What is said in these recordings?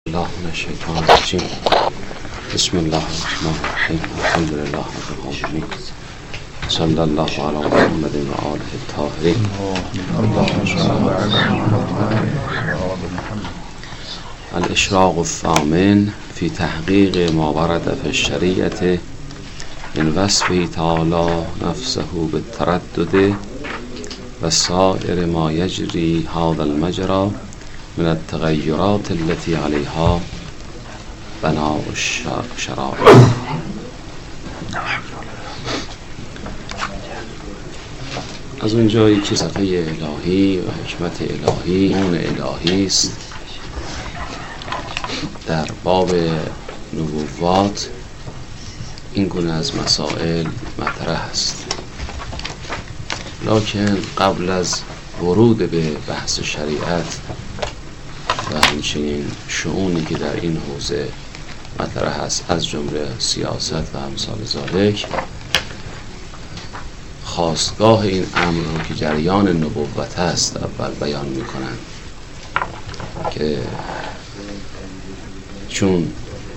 الله من الشیطان الرجیم. بسم الله الرحمن الرحیم. الحمد لله رب العالمین. صلی الله علی محمد و آله الطاهرین. الاشراق الثامن فی تحقیق ما ورد فی الشریعة من وصفه تعالی نفسه بالتردد و سائر ما یجری هذا المجرى من التغیرات التي عليها بناء الشرائع. از اون جایی که صفحه الهی و حکمت الهی اون الهی است در باب نبوات این گونه از مسائل مطرح است، لکن قبل از ورود به بحث شریعت و همچنین شؤونی که در این حوزه مطرح است از جمله سیاست و امثال ذالک، خاستگاه این امر رو که جریان نبوت است اول بیان می‌کنند که چون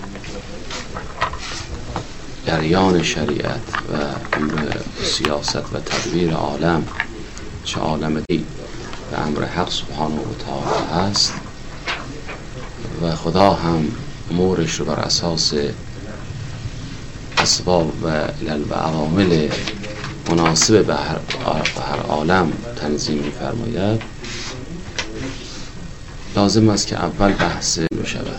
جریان شریعت و امر سیاست و تدبیر عالم چه عالم دی و امر حق سبحانه و تعالی هست و خدا هم امورش رو بر اساس اسباب و علل و عوامل مناسب به هر عالم تنظیم می‌فرماید، لازم است که اول بحث بشود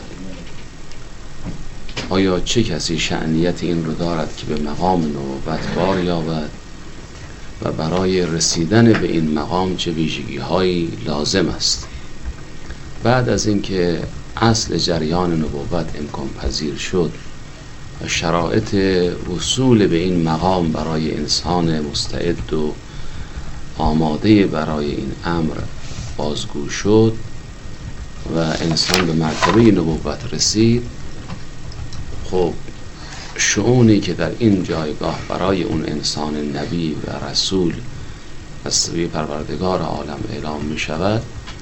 آیا چه کسی شأنیت این رو دارد که به مقام نبوت بار یابد و برای رسیدن به این مقام چه ویژگی‌هایی لازم است. بعد از اینکه اصل جریان نبوت امکان پذیر شد و شرایط وصول به این مقام برای انسان مستعد و آماده برای این امر بازگو شد و انسان به مرتبه نبوت رسید، خب شؤونی که در این جایگاه برای اون انسان نبی و رسول از سوی پروردگار عالم اعلام می شود،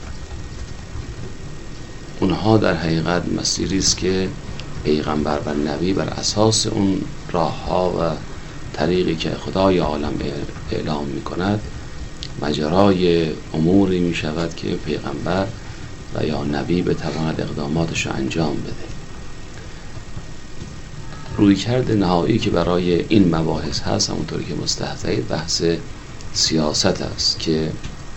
اونها در حقیقت مسیری است که پیغمبر و نبی بر اساس اون راه‌ها و طریقی که خدای عالم اعلام می کند مجرای اموری می شود که پیغمبر و یا نبی بتواند اقداماتش رو انجام بده. رویکرد نهایی که برای این مباحث هست همونطوری که مستحضر بحث سیاست است که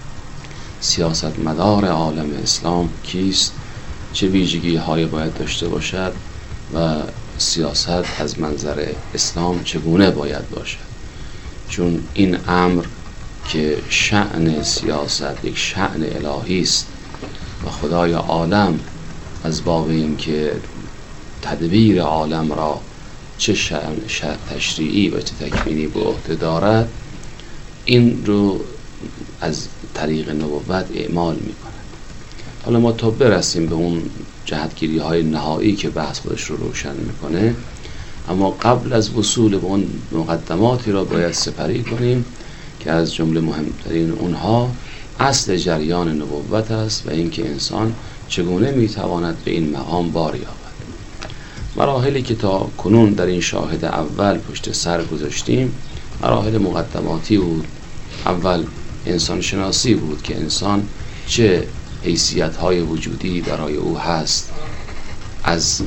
سیاست مدار عالم اسلام کیست، چه ویژگی های باید داشته باشد و سیاست از منظر اسلام چگونه باید باشد، چون این امر که شأن سیاست یک شأن الهی است و خدای عالم از باب این که تدبیر عالم را چه شأن تشریعی و چه تکوینی به عهده دارد، این رو از طریق نبوت اعمال می کند. حالا ما تا برسیم به اون جهتگیری های نهایی که بحث خودش رو روشن میکنه، اما قبل از وصول به اون مقدماتی را باید سپری کنیم که از جمله مهمترین اونها اصل جریان نبوت است و اینکه انسان چگونه میتواند به این مقام بار یابد. مراحلی که تا کنون در این شاهد اول پشت سر گذاشتیم مراحل مقدماتی بود. اول انسان شناسی بود که انسان چه حیثیت‌های وجودی برای او هست، از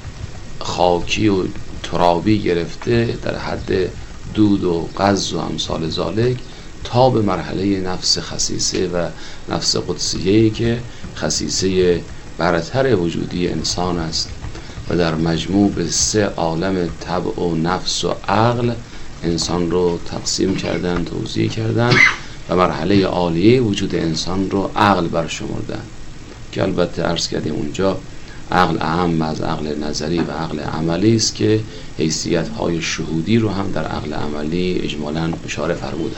خاکی و ترابی گرفته در حد دود و قز و امثال ذالک تا به مرحله نفس خصیصه و نفس قدسیه‌ای که خصیصه برتر وجودی انسان است و در مجموع به 3 عالم طبع و نفس و عقل انسان رو تقسیم کردن، توزیع کردن و مرحله عالیه وجود انسان رو عقل برشمردن که البته عرض کردیم اونجا عقل اهم از عقل نظری و عقل عملی است که حیثیت‌های شهودی رو هم در عقل عملی اجمالاً اشاره فرمودن.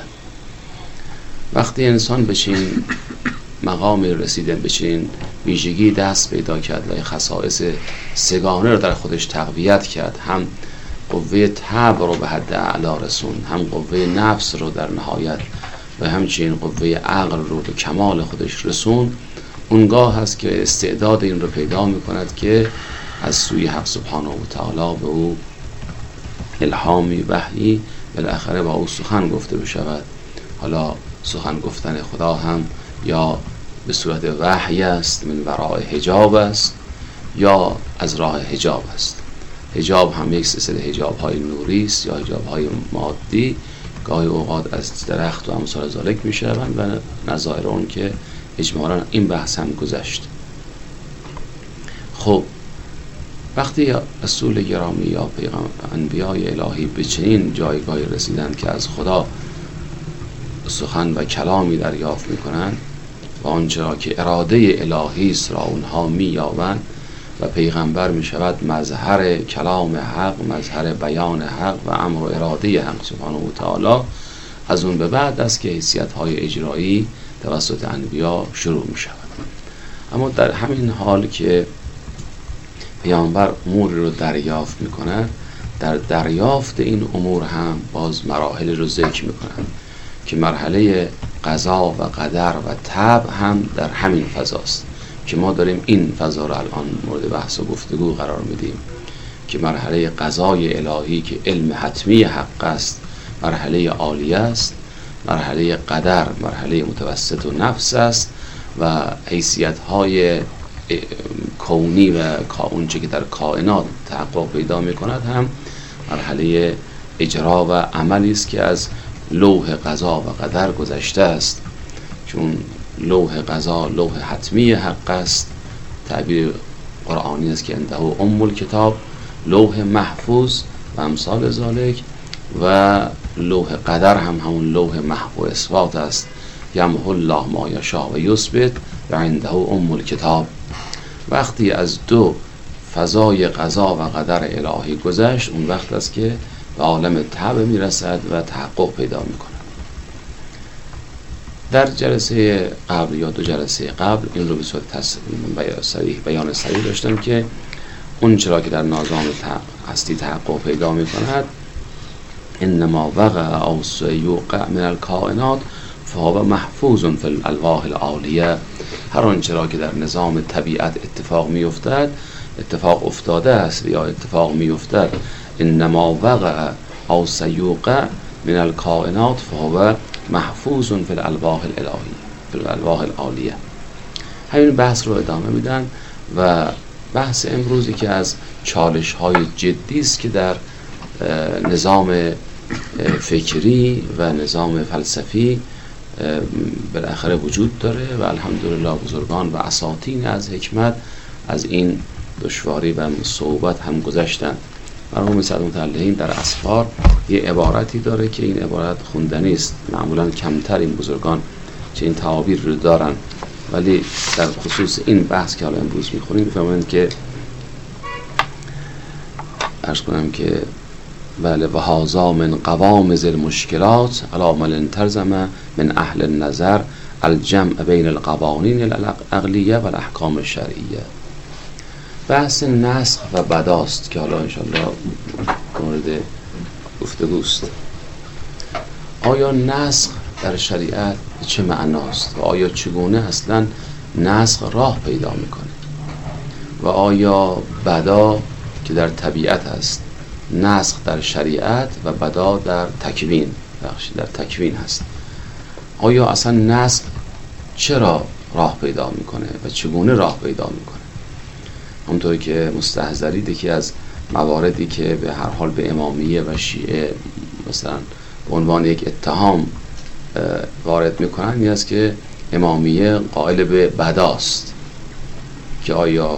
وقتی انسان به چنین مقامی رسیدن، به چنین ویژگی دست پیدا کرد و خصائص سگانه رو در خودش تقویت کرد، هم قوه طبع رو به حد اعلا رسون، هم قوه نفس رو در نهایت و همچنین قوه عقل رو به کمال خودش رسون، اونگاه هست که استعداد این رو پیدا میکند که از سوی حق سبحانه و تعالی به او الهامی وحی بالاخره با او سخن گفته بشود. حالا سخن گفتن خدا هم یا به صورت وحی است، من وراء حجاب است، یا از راه حجاب است. حجاب هم یک سلسله حجاب های نوری است یا حجاب های مادی، گاهی اوقات از درخت و امثال ذالک میشوند و نظایر اون که اجمالا این بحث هم گذشت. خب وقتی رسول گرامی یا انبیای الهی به چنین جایگاهی رسیدند که از خدا سخن و کلامی دریافت میکنند و آنچه را که اراده الهی است را اونها مییابند و پیغمبر میشود مظهر کلام حق، مظهر بیان حق و امر و اراده حق سبحانه و تعالی، از اون به بعد است که حیثیت‌های اجرایی توسط انبیا شروع میشود. اما در همین حال که پیامبر امور رو دریافت میکنند، در دریافت این امور هم باز مراحل رو ذکر میکنند که مرحله قضا و قدر و طبع هم در همین فضاست که ما داریم این فضا رو الان مورد بحث و گفتگو قرار میدیم که مرحله قضای الهی که علم حتمی حق است مرحله عالیه است، مرحله قدر مرحله متوسط و نفس است و حیثیت‌های کونی و اونچه که در کائنات تحقق پیدا می‌کند هم مرحله اجرا و عملی است که از لوح قضا و قدر گذشته است. چون لوح قضا لوح حتمی حق است، تعبیر قرآنی است که عنده ام الکتاب، لوح محفوظ و امثال ذالک، و لوح قدر هم همون لوح محو و اثبات است، یمحو الله ما یشاء و یثبت و عنده ام الکتاب. وقتی از دو فضای قضا و قدر الهی گذشت، اون وقت است که به عالم طبع میرسد و تحقق پیدا میکنه. در جلسه قبل یا دو جلسه قبل این رو به صورت بیان صریح داشتم که اون چرا که در نظام هستی تحقق پیدا میکند، انما وقع او سیوقع من الکائنات فهو محفوظ فی الالواح العالیه. هر آنچه را که در نظام طبیعت اتفاق میافتد، اتفاق افتاده است یا اتفاق میافتد، انما وقع او سیوقع من الکائنات فهو محفوظ فی الالواح الالهی فی الالواح العالیه. همین بحث رو ادامه میدن و بحث امروزی که از چالش های جدی است که در نظام فکری و نظام فلسفی بالاخره وجود داره و الحمدلله بزرگان و اساطین از حکمت از این دشواری و صعوبت هم گذشتن. مرحوم سعد متعلقین در اسفار یه عبارتی داره که این عبارت خوندنی است، معمولا کمتر این بزرگان چه این تعابیر رو دارن، ولی در خصوص این بحث که حالا امروز میخونیم بفهمند که عرض کنم که بله و هذا من قوامض المشکلات علی من انتظم من اهل النظر الجمع بین القوانین العقلیه و الاحکام الشرعیه. بحث نسخ و بداست که حالا انشاءالله مورد گفتگوست. آیا نسخ در شریعت چه معناست و آیا چگونه اصلا نسخ راه پیدا میکنه و آیا بدا که در طبیعت است، نسخ در شریعت و بدا در تکوین هست، آیا اصلا نسخ چرا راه پیدا میکنه و چگونه راه پیدا میکنه؟ همونطوری که مستحضرید یکی از مواردی که به هر حال به امامیه و شیعه مثلا به عنوان یک اتهام وارد میکنن این است که امامیه قائل به بداست، که آیا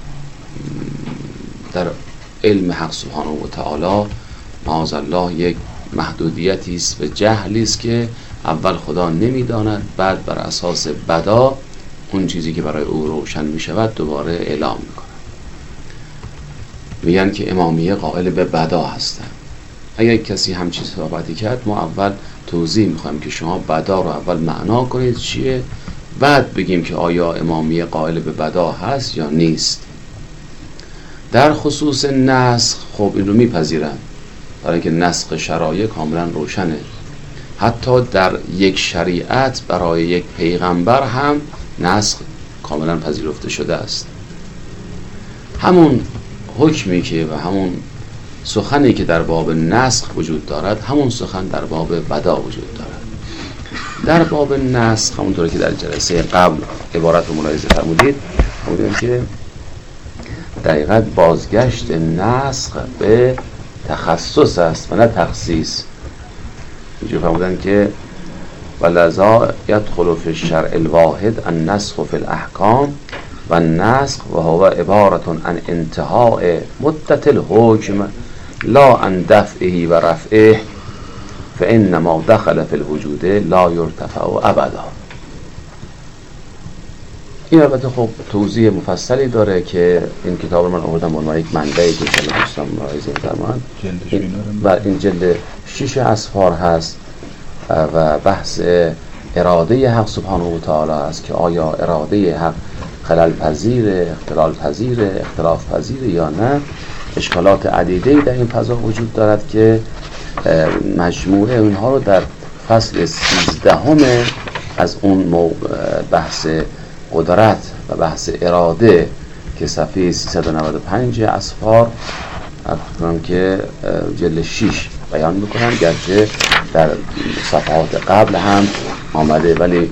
در علم حق سبحانه و تعالی معاذالله یک محدودیتی است و جهلی است که اول خدا نمیداند، بعد بر اساس بدا اون چیزی که برای او روشن میشود دوباره اعلام میکنه. میگن که امامیه قائل به بدا هستن. اگر کسی همچین صحبتی کرد، ما اول توضیح میخوایم که شما بدا رو اول معنا کنید چیه، بعد بگیم که آیا امامیه قائل به بدا هست یا نیست. در خصوص نسخ خب این رو میپذیرن، برای اینکه نسخ شرایع کاملا روشنه. حتی در یک شریعت برای یک پیغمبر هم نسخ کاملا پذیرفته شده است. همون حکمی که و همون سخنی که در باب نسخ وجود دارد، همون سخن در باب بدا وجود دارد. در باب نسخ همونطور که در جلسه قبل عبارت رو ملاحظه فرمودید، بودیم که دقیقاً بازگشت نسخ به تخصص است و نه تخصیص. اینجور فرمودن که ولذا یدخل فی الشرع الواحد النسخ فی الاحکام و النسخ و هو عبارة عن انتهاء مدت الحکم لا عن دفعه و رفعه فانما دخل فی الوجود لا یرتفع ابدا. این البته خب توضیح مفصلی داره که این کتاب من آوردم به عنوان یک منبعی که انشاءالله دوستان ملاحظه می‌فرمایند و این جلد 6 اصفار هست و بحث اراده حق سبحانه و تعالی است که آیا اراده حق خلل پذیر، اختلال پذیر، اختلاف پذیر یا نه. اشکالات عدیده‌ای در این فضا وجود دارد که مجموعه اونها رو در فصل 13 از اون بحث قدرت و بحث اراده که صفحه 395 اصفار که جلد 6 بیان میکنم، گرچه در صفحات قبل هم آمده، ولی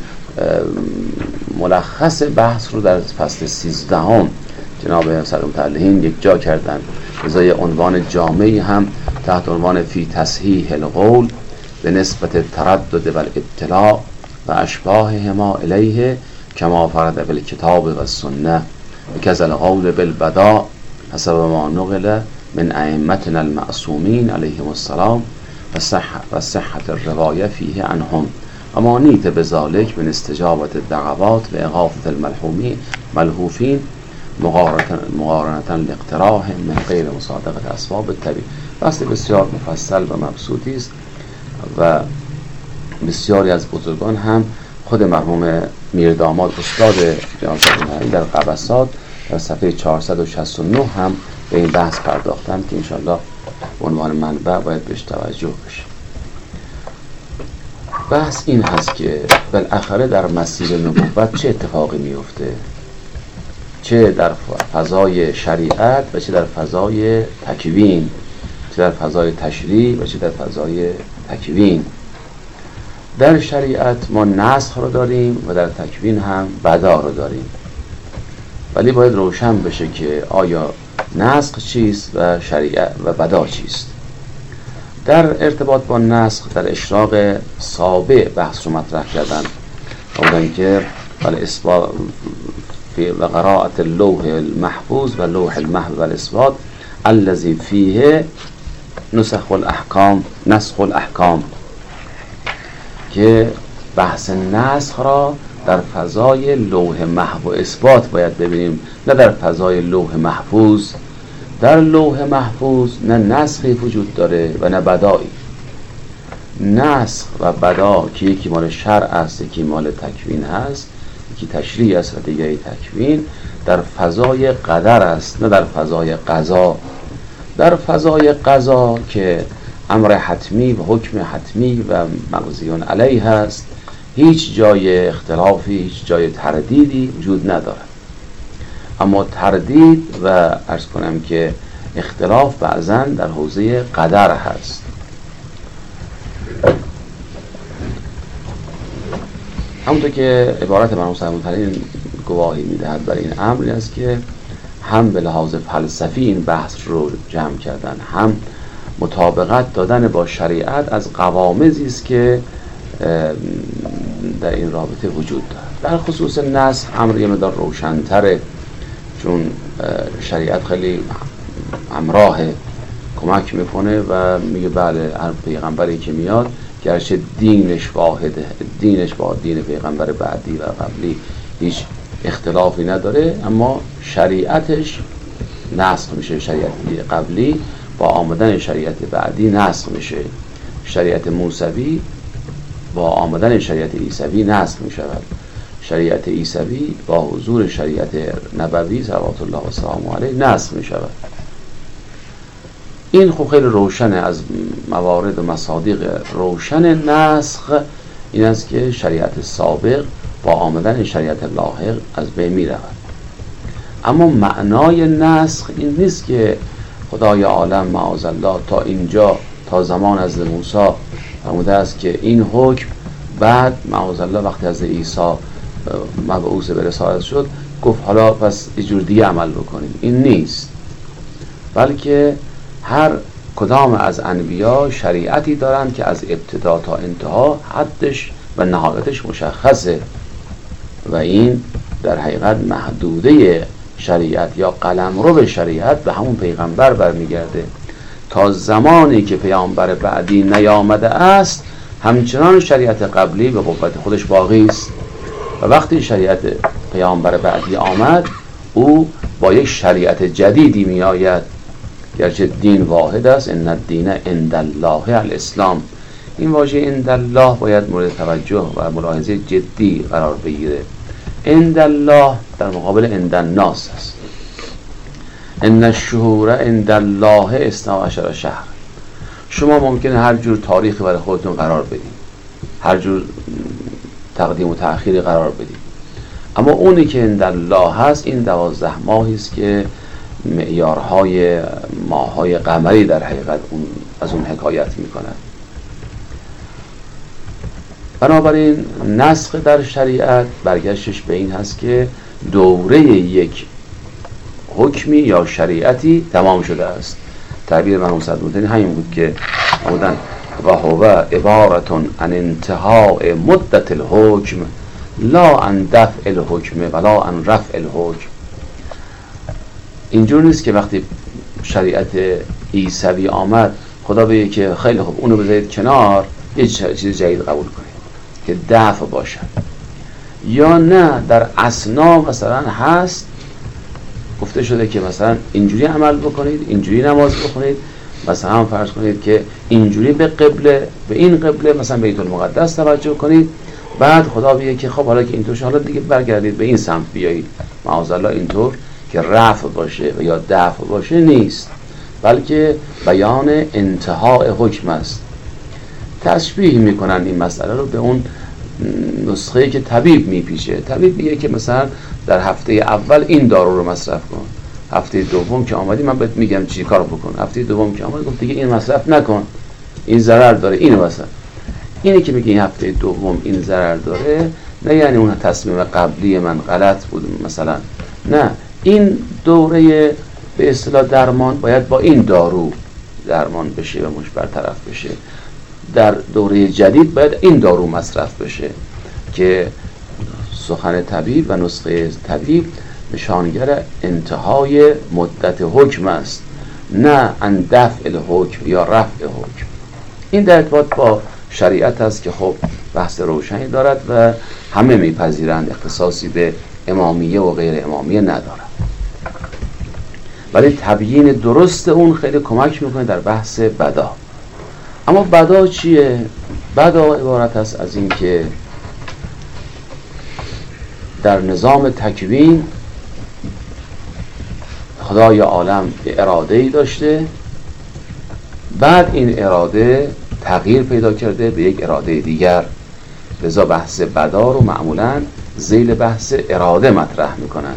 ملخص بحث رو در فصل 13 جناب صدر متعلقین یک جا کردن، ازای عنوان جامعی هم تحت عنوان فی تصحیح القول به نسبت تردد و الاطلاع و اشباههما الیه کما فرد بالکتاب و السنه کذا القول بالبداء حسب ما نقل من ائمتنا المعصومین علیهم السلام و صحت الروایه فیه عنهم و ما نیت بذالک من استجابت الدعوات و اغاثة الملهوفین مقارنة لاقتراح من غیر مصادقه اسباب الطبیعه. بحث بسیار مفصل و مبسوطی است و بسیاری از بزرگان هم، خود مرحوم میرداماد استاد جناب صدر در قبسات در صفحه 469 هم به این بحث پرداختن که انشاءالله به عنوان منبع باید بهش توجه بشه. بحث این هست که بالاخره در مسیر نبوت چه اتفاقی میفته، چه در فضای شریعت و چه در فضای تکوین، چه در فضای تشریع و چه در فضای تکوین. در شریعت ما نسخ رو داریم و در تکوین هم بدا رو داریم، ولی باید روشن بشه که آیا نسخ چیست و شریعت و بدا چیست. در ارتباط با نسخ در اشراق سابع بحث رو مطرح کردن، بودن که اثبات و قراءت اللوح المحفوظ و لوح المحو و الاثبات الذی فیه نسخ الاحکام که بحث نسخ را در فضای لوح محو و اثبات باید ببینیم، نه در فضای لوح محفوظ. در لوح محفوظ نه نسخی وجود داره و نه بدایی. نسخ و بدا که یکی مال شرع است، یکی مال تکوین هست، یکی تشریع است و دیگری تکوین، در فضای قدر است نه در فضای قضا. در فضای قضا که امر حتمی و حکم حتمی و مقضیون علیه هست، هیچ جای اختلافی، هیچ جای تردیدی وجود ندارد. اما تردید و عرض کنم که اختلاف بعضاً در حوزه قدر هست. همونطور که عبارت مرحوم صدر متعلقین گواهی میدهد برای این امر است که هم به لحاظ فلسفی این بحث رو جمع کردن، هم مطابقت دادن با شریعت از قوامضی است که در این رابطه وجود دارد. در خصوص نسخ امر یه مقدار روشن‌تره، چون شریعت خیلی همراه کمک میکنه و میگه بله هر پیغمبری که میاد گرچه دینش واحده، دینش با دین پیغمبر بعدی و قبلی هیچ اختلافی نداره، اما شریعتش نسخ میشه. شریعت قبلی با آمدن شریعت بعدی نسخ میشه. شریعت موسوی با آمدن شریعت عیسوی نسخ میشود. شریعت عیسوی با حضور شریعت نبوی صلوات الله و سلامه علیه نسخ میشود. این خب خیلی روشنه. از موارد و مصادیق روشن نسخ این است که شریعت سابق با آمدن شریعت لاحق از بین می رود. اما معنای نسخ این نیست که خدای عالم معاذالله تا اینجا، تا زمان از موسی فرموده است که این حکم بعد معاذالله وقتی از عیسی مبعوث به رسالت شد گفت حالا پس یه جور دیگه عمل بکنیم. این نیست، بلکه هر کدام از انبیا شریعتی دارند که از ابتدا تا انتها حدش و نهایتش مشخصه و این در حقیقت محدوده شریعت یا قلمرو به شریعت به همون پیغمبر برمیگرده. تا زمانی که پیامبر بعدی نیامده است همچنان شریعت قبلی به قوت خودش باقی است و وقتی شریعت پیامبر بعدی آمد او با یک شریعت جدیدی می آید. گرچه دین واحد است، ان الدین عند الله الاسلام، این واژه عند الله باید مورد توجه و ملاحظه جدی قرار بگیره. عند الله در مقابل عند الناس است. ان الشهور عند الله 12 شهر. شما ممکنه هر جور تاریخی برای خودتون قرار بدید، هر جور تقدیم و تأخیری قرار بدید، اما اونی که عند الله هست این 12 ماهی است که معیارهای ماه‌های قمری در حقیقت از اون حکایت میکنند. بنابراین نسخ در شریعت برگشتش به این هست که دوره یک حکمی یا شریعتی تمام شده است. تعبیر مرحوم صدرالدین همین بود که بودن و هو عبارة عن انتهاء مدت الحکم لا عن دفع الحکم ولا عن رفع الحکم. اینجور نیست که وقتی شریعت عیسوی آمد خدا بگه که خیلی خوب اونو بذارید کنار، یه چیز جدید قبول کنید که دفع باشد، یا نه در اسنا مثلا هست گفته شده که مثلا اینجوری عمل بکنید، اینجوری نماز بخونید، مثلا فرض کنید که اینجوری به قبله، به این قبله مثلا بیت المقدس توجه کنید، بعد خدا بگه که خب حالا که اینطور شد حالا دیگه برگردید به این سمت بیایید. معاذالله اینطور که رفع باشه و یا دفع باشه نیست، بلکه بیان انتهای حکم است. تشبیه میکنن این مسئله رو به اون نسخه‌ای که طبیب میپیچه. طبیب میگه که مثلا در هفته اول این دارو رو مصرف کن، هفته دوم که آمدی من بهت میگم چی کار بکن، هفته دوم که آمدی گفت دیگه این مصرف نکن، این ضرر داره، اینو مصرف. اینی که میگه این هفته دوم این ضرر داره نه یعنی اون تصمیم قبلی من غلط بود مثلا، نه، این دوره به اصطلاح درمان باید با این دارو درمان بشه و مش برطرف بشه. در دوره جدید باید این دارو مصرف بشه که سخن طبیب و نسخه طبیب نشانگر انتهای مدت حکم است، نه ان دفع الحکم یا رفع حکم. این در ارتباط با شریعت است که خب بحث روشنی دارد و همه میپذیرند، اختصاصی به امامیه و غیر امامیه ندارد، ولی تبیین درست اون خیلی کمک میکنه در بحث بدا. اما بدا چیه؟ بدا عبارت است از این که در نظام تکوین خدای عالم اراده‌ای داشته، بعد این اراده تغییر پیدا کرده به یک اراده دیگر، لذا بحث بدا رو معمولاً ذیل بحث اراده مطرح میکنن.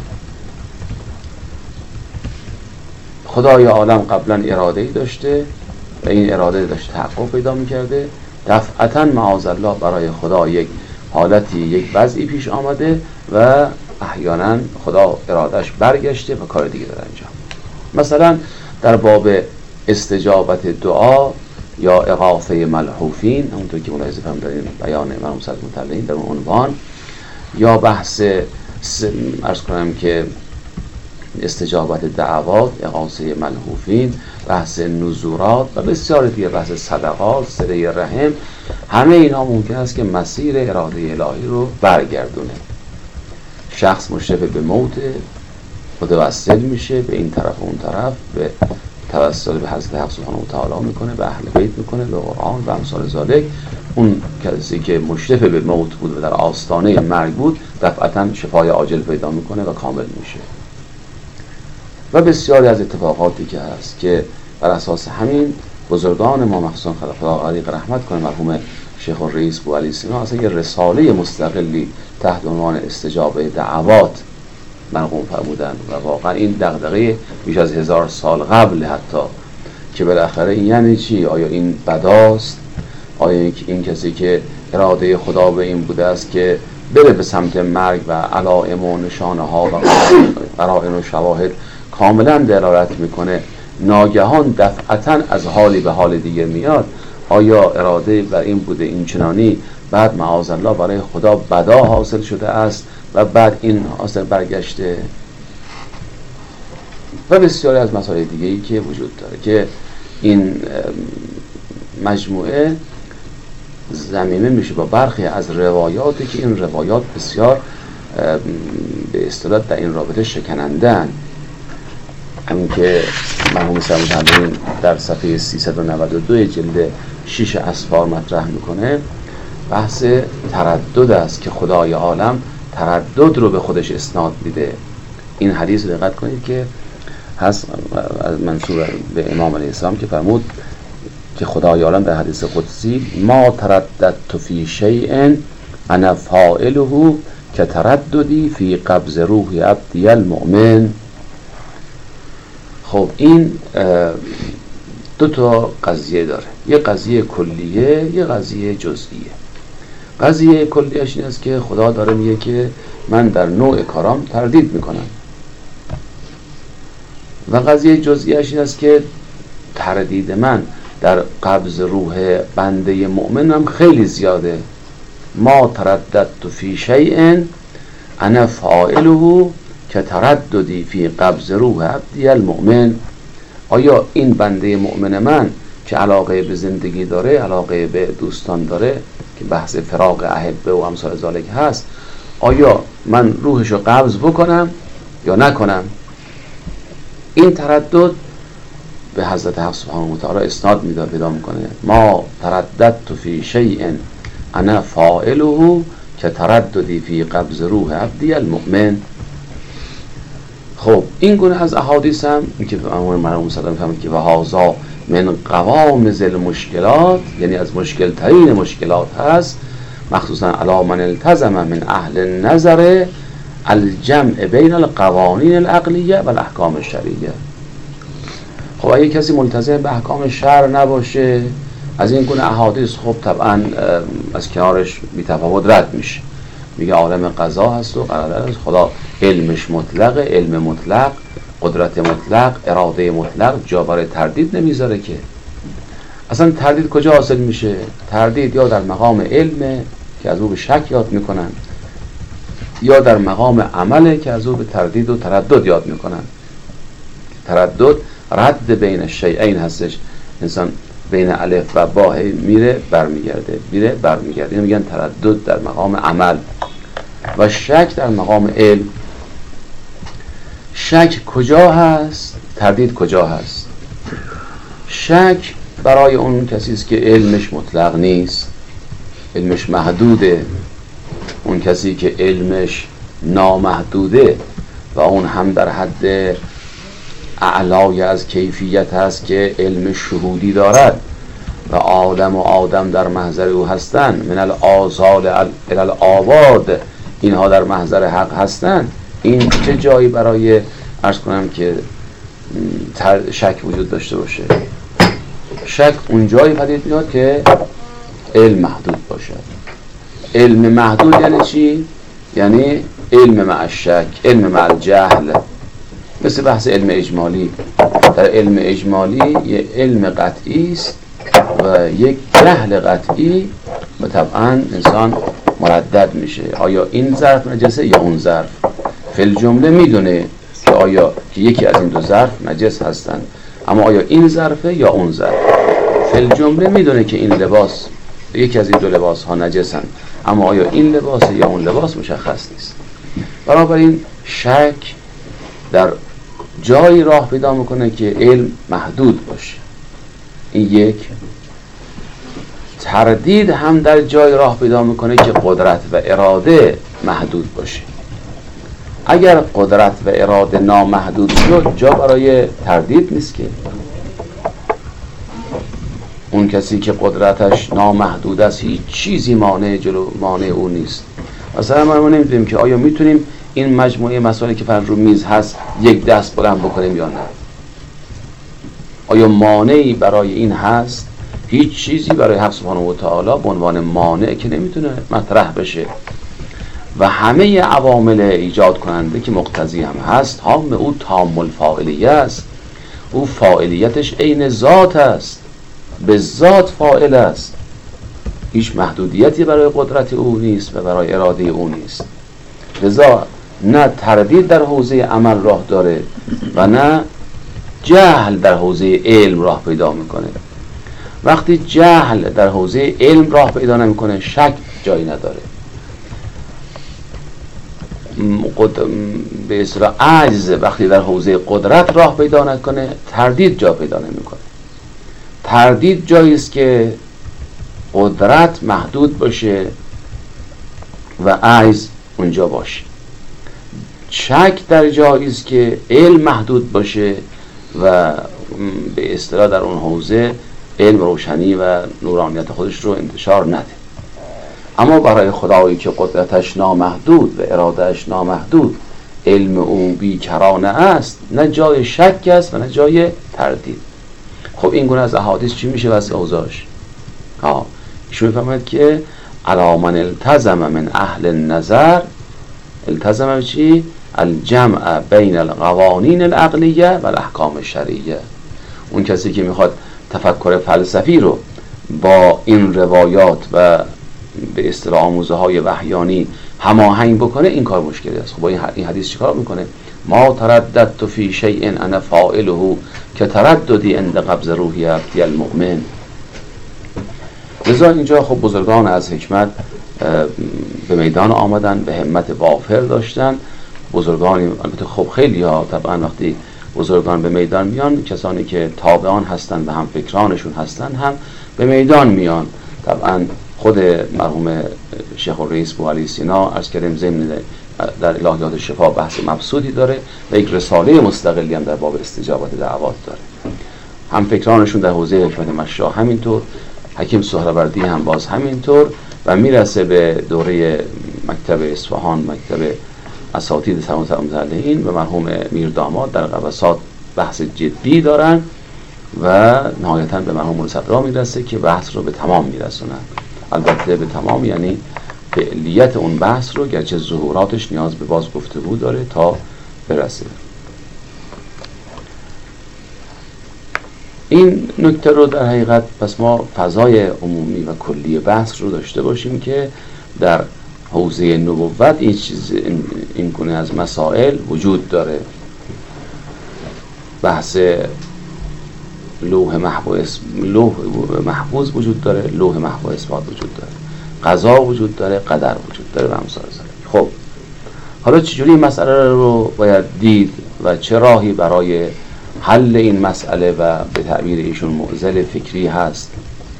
خدای عالم قبلا اراده‌ای داشته و این اراده داشت تحقق پیدا میکرده، دفعتاً معاذالله برای خدا یک حالتی، یک وضعی پیش آمده و احیانا خدا ارادهش برگشته و کار دیگه داره انجام. مثلا در باب استجابت دعا یا اغاثه ملحوفین، همونطور که ملاحظه فرمودین بیان مرحوم صدرالمطلعین در اون عنوان، یا بحث عرض کنم که استجابت دعوات، اغاثه ملحوفین، بحث نذورات و بسیار دیگه، بحث صدقات، صله رحم، همه اینها ممکن است که مسیر اراده الهی رو برگردونه. شخص مشرف به موت متوسل میشه به این طرف و اون طرف، به توسل به حضرت حق سبحانه و تعالی میکنه، به اهل بیت میکنه، به قرآن و امثال ذالک. اون کسی که مشرف به موت بود و در آستانه مرگ بود دفعتاً شفای عاجل پیدا میکنه و کامل میشه. و بسیاری از اتفاقاتی که هست که بر اساس همین بزرگان ما، مخصوصا خدا علیق رحمت کنه مرحوم شیخ الرئیس بوعلی سینا اصلا یه رساله مستقلی تحت عنوان استجابه دعوات مرقوم فرمودن و واقعا این دغدغه بیش از 1000 سال قبل حتی که بالاخره این یعنی چی؟ آیا این بداست؟ آیا این کسی که اراده خدا به این بوده است که بره به سمت مرگ و علائم و نشانه ها و قرائن و شواهد کاملا دلالت میکنه ناگهان دفعتا از حالی به حال دیگه میاد؟ آیا اراده بر این بوده این چنانی بعد معاذالله برای خدا بدا حاصل شده است و بعد این حاصل برگشته؟ و بسیاری از مسائل دیگه‌ای که وجود داره که این مجموعه ضمیمه میشه با برخی از روایاتی که این روایات بسیار به اصطلاح در این رابطه شکنندن. همین که مرحوم سرمجمعین در صفحه 392 جلد 6 اسفار مطرح میکنه، بحث تردد است که خدای عالم تردد رو به خودش اسناد میده. این حدیث رو دقت کنید که هست از منصوب به امام علیه السلام که فرمود که خدای عالم در حدیث قدسی ما ترددت فی شیء انا فاعله که ترددی فی قبض روح عبدی المؤمن. خب این دو تا قضیه داره، یه قضیه کلیه یه قضیه جزئیه. قضیه کلیهش این است که خدا داره میگه که من در نوع کارام تردید میکنم و قضیه جزئیش این است که تردید من در قبض روح بنده مؤمنم خیلی زیاده. ما ترددت فی شیء انا فاعله که ترددی فی قبض روح عبدی المؤمن. آیا این بنده مؤمن من که علاقه به زندگی داره، علاقه به دوستان داره که بحث فراق احبه و امثال ذالک هست، آیا من روحشو قبض بکنم یا نکنم؟ این تردد به حضرت حق سبحانه و تعالی اسناد میداد پیدا میکنه. ما ترددت فی شیء انا فاعله که ترددی فی قبض روح عبدی المؤمن. خب این گونه از احادیث هم که مرحوم صدر میفهمید که وهذا من قوامض المشکلات، یعنی از مشکل ترین مشکلات هست، مخصوصا علی من التزم من اهل النظر الجمع بین القوانین العقلیه و الاحکام الشرعیه. خب اگه کسی ملتزم به احکام شرع نباشه، از این گونه احادیث خب طبعا از کنارش بی‌تفاوت رد میشه. میگه عالم قضا هست و قرار است خدا علمش مطلق، علم مطلق، قدرت مطلق، اراده مطلق، جا برای تردید نمیذاره که. اصلا تردید کجا حاصل میشه؟ تردید یا در مقام علمه که از او به شک یاد میکنن، یا در مقام عمله که از او به تردید و تردد یاد میکنن. تردد رد بین الشیئین هستش، انسان بین الف و با میره برمیگرده، میره برمیگرده. اینو میگن تردد در مقام عمل. و شک در مقام علم. شک کجا هست؟ تردید کجا هست؟ شک برای اون کسی است که علمش مطلق نیست، علمش محدوده. اون کسی که علمش نامحدوده و اون هم در حد اعلای از کیفیت هست که علم شهودی دارد و آدم و آدم در محضر او هستند، من الآزال الی الآباد، اینها در محضر حق هستند. این چه جایی برای عرض کنم که شک وجود داشته باشه؟ شک اون جایی پدید میاد که علم محدود باشه. علم محدود یعنی چی؟ یعنی علم مع الشک، علم مع الجهل. مثل بحث علم اجمالی. در علم اجمالی یه علم قطعی است و یک جهل قطعی و طبعا انسان مردد میشه. آیا این ظرف نجسه یا اون ظرف؟ فی الجمله میدونه که آیا که یکی از این دو ظرف نجس هستند، اما آیا این ظرفه یا اون ظرف؟ فی الجمله میدونه که این لباس، یکی از این دو لباس ها نجسن، اما آیا این لباس یا اون لباس مشخص نیست. بنابراین شک در جایی راه پیدا میکنه که علم محدود باشه. این یک. تردید هم در جای راه پیدا میکنه که قدرت و اراده محدود باشه. اگر قدرت و اراده نامحدود شد، جا برای تردید نیست که. اون کسی که قدرتش نامحدود است، هیچ چیزی مانع او نیست. مثلا ما نمیدونیم که آیا میتونیم این مجموعه مسائلی که فرض رو میز هست یک دست بلند بکنیم یا نه. آیا مانعی برای این هست؟ هیچ چیزی برای حق سبحانه و تعالی به عنوان مانع که نمیتونه مطرح بشه و همه عوامل ایجاد کننده که مقتضی هم هست، هم او تام الفاعلیه است. او فاعلیتش عین ذات است، به ذات فاعل است، هیچ محدودیتی برای قدرت او نیست و برای اراده او نیست. لذا نه تردید در حوزه عمل راه داره و نه جهل در حوزه علم راه پیدا میکنه. وقتی جهل در حوزه علم راه پیدا نمیکنه، شک جایی نداره. به اصطلاح عجز وقتی در حوزه قدرت راه پیدا نکنه، تردید جا پیدا نمیکنه. تردید جایی است که قدرت محدود باشه و عجز اونجا باشه. شک در جایی است که علم محدود باشه و به اصطلاح در اون حوزه علم روشنی و نورانیت خودش رو انتشار نده. اما برای خدایی که قدرتش نامحدود و ارادهش نامحدود، علم او بیکرانه است، نه جای شک است و نه جای تردید. خب این گونه از احادیث چی میشه واسه اوضاعش؟ ایشون میفهمد که علی من التزم من اهل النظر، التزم چی؟ الجمع بین القوانین العقلیه و الاحکام الشرعیه. اون کسی که میخواد تفکر فلسفی رو با این روایات و به اصطلاح آموزه های وحیانی هماهنگ بکنه، این کار مشکلی است. خب با این حدیث چیکار میکنه؟ ما ترددت فی شیء انا فاعله که ترددی عند قبض روحی عبدی المؤمن. لذا اینجا خب بزرگان از حکمت به میدان آمدن، به همت وافر داشتن. بزرگانی البته خب خیلی ها طبعا وقتی بزرگان به میدان میان، کسانی که تابعان هستن و هم فکرانشون هستن هم به میدان میان. طبعا خود مرحوم شیخ الرئیس بوعلی سینا عرض کردیم ضمن در الهیات شفا بحث مبسوطی داره و یک رساله مستقلی هم در باب استجابت دعوات داره. هم فکرانشون در حوزه حکمت مشا همینطور، حکیم سهروردی هم باز همینطور و میرسه به دوره مکتب اصفهان، مکتب اساتید سلامت المتعلقین و مرحوم میرداماد در قبسات بحث جدی دارن و نهایتاً به مرحوم مولوی صدرا میرسه که بحث رو به تمام میرسونن. البته به تمام یعنی فعلیت اون بحث رو، گرچه ظهوراتش نیاز به باز گفتگو داره تا برسه. این نکته رو در حقیقت پس ما فضای عمومی و کلی بحث رو داشته باشیم که در حوزه نبوت این گونه از مسائل وجود داره. بحث لوح محفوظ وجود داره، لوح محو اثبات وجود داره، قضا وجود داره، قدر وجود داره و امثال ذلک. خب حالا چجوری این مسئله رو باید دید و چه راهی برای حل این مسئله و به تعبیر ایشون معضل فکری هست؟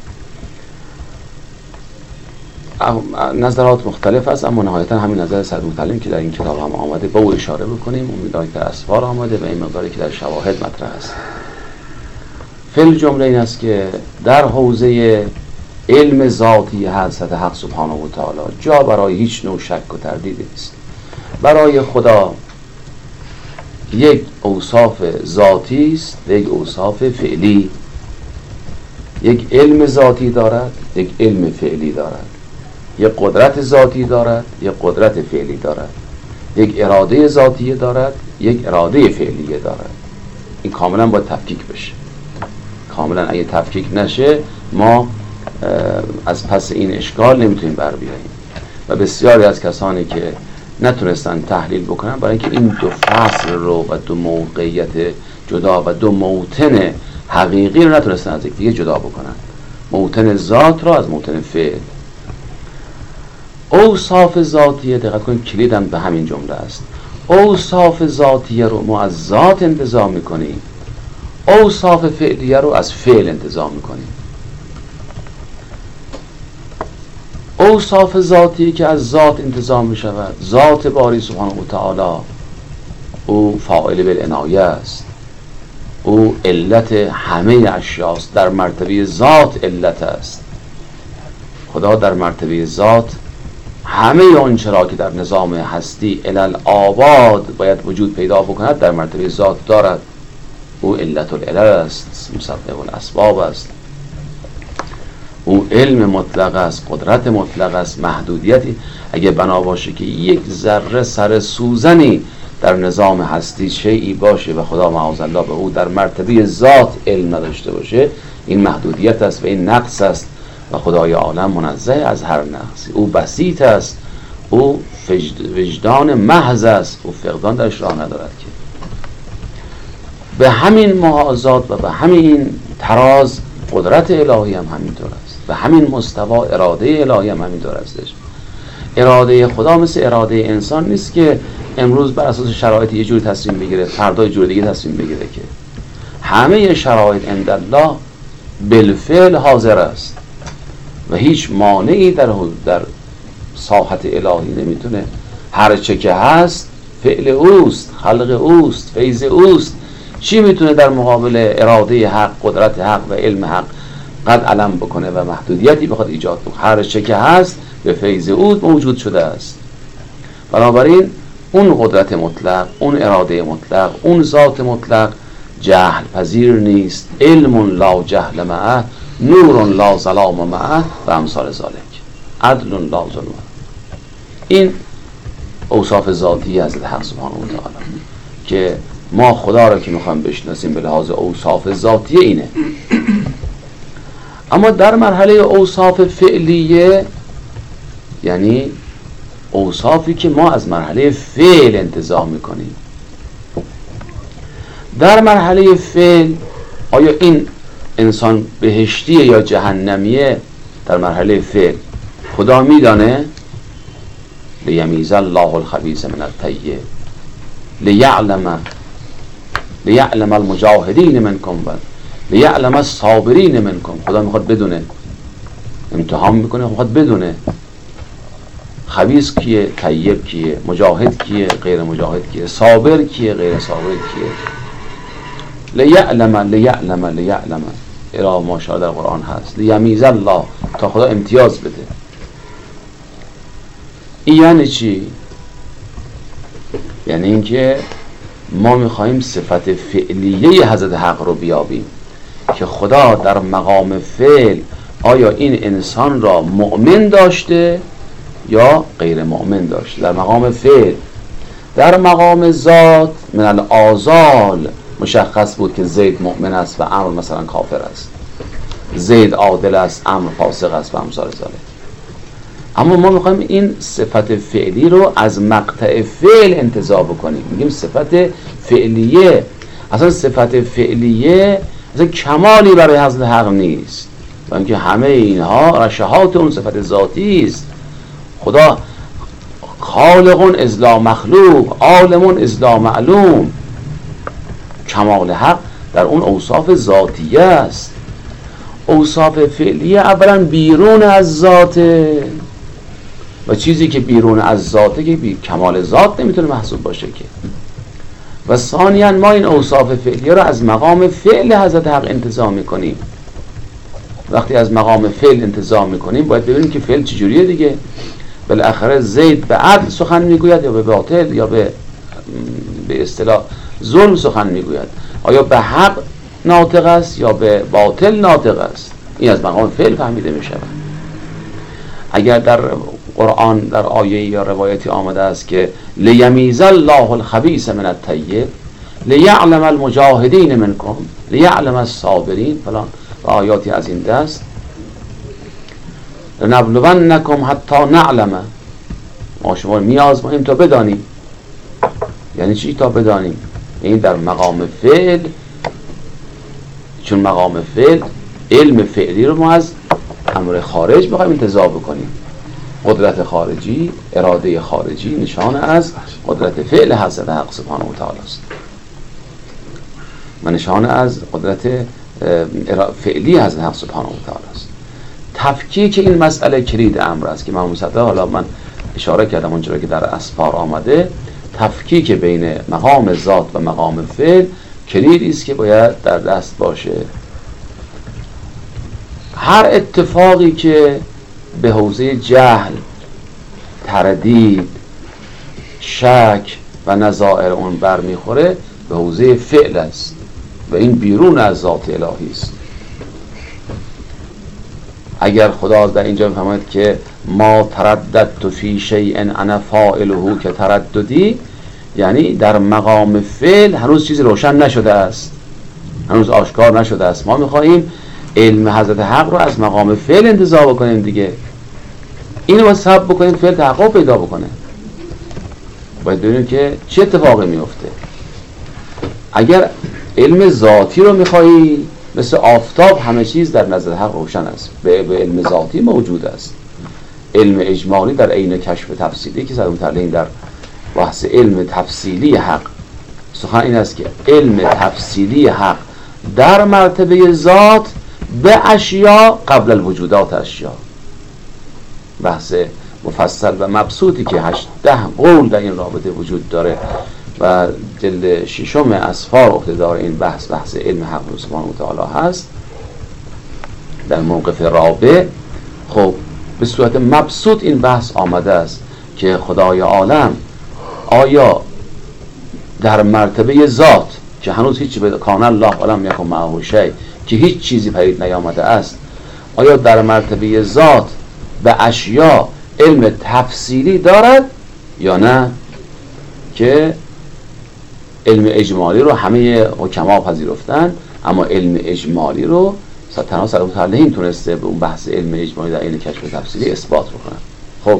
نظرات مختلف است، اما نهایتا همین نظر سید متعلم که در این کتاب هم آمده با او اشاره بکنیم. اون مقداری که در اسفار آمده و این مقداری که در شواهد مطرح است. فعل جمله این است که در حوزه علم ذاتی حضرت حق سبحانه و تعالی جا برای هیچ نوع شک و تردید نیست. برای خدا یک اوصاف ذاتی است، یک اوصاف فعلی. یک علم ذاتی دارد، یک علم فعلی دارد. یک قدرت ذاتی دارد، یک قدرت فعلی دارد. یک اراده ذاتی دارد، یک اراده فعلی دارد. این کاملا باید تفکیک بشه. کاملا اگه تفکیک نشه ما از پس این اشکال نمیتونیم بر بیاییم. و بسیاری از کسانی که نتونستن تحلیل بکنن برای اینکه این دو فصل رو و دو موقعیت جدا و دو موطن حقیقی رو نتونستن از یکدیگه جدا بکنن، موطن ذات رو از موطن فعل. اوصاف ذاتیه، دقت کنید کلیدم به همین جمله است. اوصاف ذاتیه رو ما از ذات انتزاع میکنیم، اوصاف فعلیه رو از فعل انتزاع میکنیم. اوصاف ذاتی که از ذات انتزاع میشود، ذات باری سبحانه و تعالی او فاعل بالعنایه است، او علت همه اشیاست، در مرتبه ذات علت است. خدا در مرتبه ذات همه اون چرا که در نظام هستی الالآباد باید وجود پیدا بکند در مرتبه ذات دارد. او علت العلل است، مسبب الاسباب است، او علم مطلق است، قدرت مطلق است. محدودیتی اگه بنا باشه که یک ذره سر سوزنی در نظام هستی شیئی باشه و خدا معاذالله به او در مرتبه ذات علم نداشته باشه، این محدودیت است و این نقص است و خدای عالم منزه از هر نقصی. او بسیط است، او وجدان محض است، او فقدان درش راه ندارد. که به همین محاذات و به همین تراز قدرت الهی هم همینطور است، به همین مستوا اراده الهی هم همینطور استش. اراده خدا مثل اراده انسان نیست که امروز بر اساس شرایط یه جوری تصمیم بگیره فردا یه جور دیگه تصمیم بگیره، که همه شرایط عند الله بالفعل حاضر است و هیچ مانعی در ساحت الهی نمیتونه. هر چه که هست فعل اوست، خلق اوست، فیض اوست. چی میتونه در مقابل اراده حق، قدرت حق و علم حق قد علم بکنه و محدودیتی بخواد ایجاد بکنه؟ هر چه که هست به فیض او موجود شده است. بنابراین اون قدرت مطلق، اون اراده مطلق، اون ذات مطلق جهل پذیر نیست. علم لا جهل معه، نور لا ظلام معه و امثال ذالک، عدل لا ظلم. این اوصاف ذاتی حضرت حق سبحانه و تعالی که ما خدا را که میخوایم بشناسیم به لحاظ اوصاف ذاتی اینه. اما در مرحله اوصاف فعلیه، یعنی اوصافی که ما از مرحله فعل انتزاع میکنیم، در مرحله فعل آیا این انسان بهشتیه یا جهنمیه؟ در مرحله فعل خدا میدانه. لیمیز الله الخبیث من الطیب لیعلم المجاهدین منکم و لیعلم الصابرین منکم. خدا میخواد بدونه، امتحان میکنه، میخواد بدونه خبیث کیه، طیب کیه، مجاهد کیه، غیر مجاهد کیه، صابر کیه، غیر صابر کیه. لیعلم الی ماشاءالله در قرآن هست، لیمیز الله، تا خدا امتیاز بده. این یعنی چی؟ یعنی اینکه ما میخواییم صفت فعلیه حضرت حق رو بیابیم که خدا در مقام فعل آیا این انسان را مؤمن داشته یا غیر مؤمن داشته. در مقام فعل. در مقام ذات من الآزال مشخص بود که زید مؤمن است و عمرو مثلا کافر است، زید عادل است، عمرو فاسق است و امثال ذالک. اما ما میخوایم این صفت فعلی رو از مقطع فعل انتزاع بکنیم، میگیم صفت فعلیه. اصلا صفت فعلیه اصلا کمالی برای حضرت حق نیست، و اینکه همه اینها رشحات اون صفت ذاتی است. خدا خالق از لا مخلوق، عالم از لا معلوم. کمال حق در اون اوصاف ذاتیه است. اوصاف فعلیه اولا بیرون از ذاته، و چیزی که بیرون از ذاته که کمال ذات نمیتونه محسوب باشه که. و ثانیاً ما این اوصاف فعلیه رو از مقام فعل حضرت حق انتزاع میکنیم. وقتی از مقام فعل انتزاع میکنیم باید ببینیم که فعل چجوریه دیگه. بالاخره زید به عدل سخن میگوید یا به باطل یا به اصطلاح ظلم سخن میگوید؟ آیا به حق ناطق است یا به باطل ناطق است؟ این از مقام فعل فهمیده میشود. اگر در قرآن در آیه یا روایتی آمده است که لیمیز الله الخبیث من الطیب لیعلم المجاهدین منکم لیعلم الصابرین فلان و آیاتی از این دست، لنبلونکم حتی نعلم، ما شما میازماییم تا بدانیم. یعنی چی تا بدانیم؟ این در مقام فعل، چون مقام فعل علم فعلی رو ما از امر خارج بخوایم انتزاع بکنیم. قدرت خارجی، اراده خارجی نشان از قدرت فعل حضرت حق سبحانه و تعالی است و نشان از قدرت فعلی حضرت حق سبحانه و تعالی است. تفکیک این مسئله کلید امر است که امام صدق حالا من اشاره کردم اونجوری که در اسفار آمده، تفکیک بین مقام ذات و مقام فعل کلیدی است که باید در دست باشه. هر اتفاقی که به حوزه جهل، تردید، شک و نظائر اون برمیخوره به حوزه فعل است و این بیرون از ذات الهی است. اگر خدا در اینجا میفرماید که ما ترددت فی شیء انا فاعله که ترددی، یعنی در مقام فعل هنوز چیزی روشن نشده است، هنوز آشکار نشده است. ما میخواهیم علم حضرت حق رو از مقام فعل انتزاع بکنیم دیگه. اینو باید سبب بکنیم فعل تحقق پیدا بکنه. باید ببینیم که چه اتفاقی میفته. اگر علم ذاتی رو میخوایی، مثل آفتاب همه چیز در نظر حق روشن است، به علم ذاتی موجود است. علم اجمالی در عین کشف تفصیلی که سر متعلقین در بحث علم تفصیلی حق، سخن این است که علم تفصیلی حق در مرتبه ذات به اشیا قبل الوجودات اشیا. بحث مفصل و مبسوطی که 18 قول در این رابطه وجود داره و جلد 6 اسفار عهده‌دار این بحث علم حق سبحانه و تعالی هست در موقف رابع. خب به صورت مبسوط این بحث آمده است که خدای عالم آیا در مرتبه ذات که هنوز هیچی به کان الله ولم یکن معه شیء، که هیچ چیزی پدید نیامده است، آیا در مرتبه ذات به اشیا علم تفصیلی دارد یا نه؟ که علم اجمالی رو همه حکما پذیرفتن، اما علم اجمالی رو تنها سر متعلقین تونسته به اون بحث علم اجمالی در علم کشف تفصیلی اثبات بکنن. خب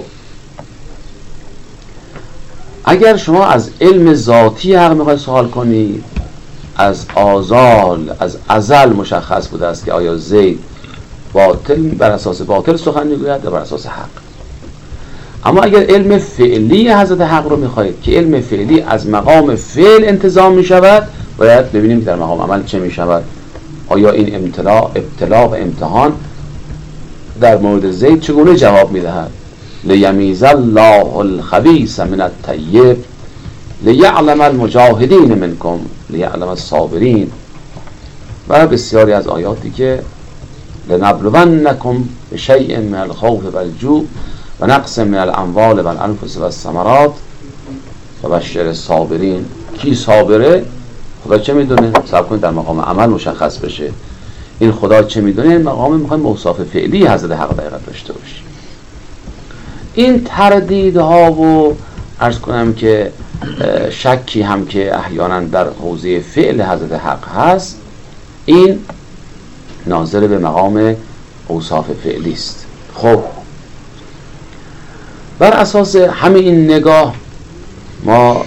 اگر شما از علم ذاتی حق میخواید سوال کنید، از ازل مشخص بوده است که آیا زید باطل بر اساس باطل سخن میگوید یا بر اساس حق. اما اگر علم فعلی حضرت حق رو میخواهید که علم فعلی از مقام فعل انتظام میشود، باید ببینیم که در مقام عمل چه میشود. آیا این ابتلا و امتحان در مورد زید چگونه جواب میدهد؟ لیمیز الله الخبیث من الطیب لیعلم المجاهدین منکم لیعلم الصابرین و بسیاری از آیاتی که لنبلونکم بشیء من الخوف والجوع و نقص من الاموال والانفس والثمرات و بشر الصابرین. کی صابره؟ خدا چه میدونه؟ صبر کنید در مقام عمل مشخص بشه. این خدا چه میدونه؟ این مقام میخوایم اوصاف فعلی حضرت حق دقیقت داشته باشیم. این تردیدها و عرض کنم که شکی هم که احیانا در حوزه فعل حضرت حق هست، این ناظر به مقام اوصاف فعلی است. خب بر اساس همه این نگاه ما